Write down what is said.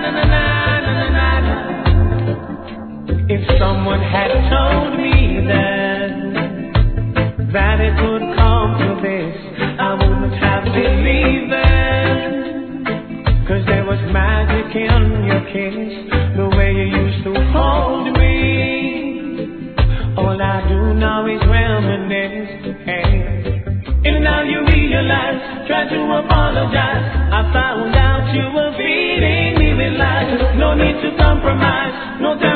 If someone had told me that it would come to this, I wouldn't have believed it. 'Cause there was magic in your kiss, the way you used to hold me. All I do now is reminisce. Hey. And now you realize, try to apologize. I found out you were feeding me with lies. No need to compromise, no time.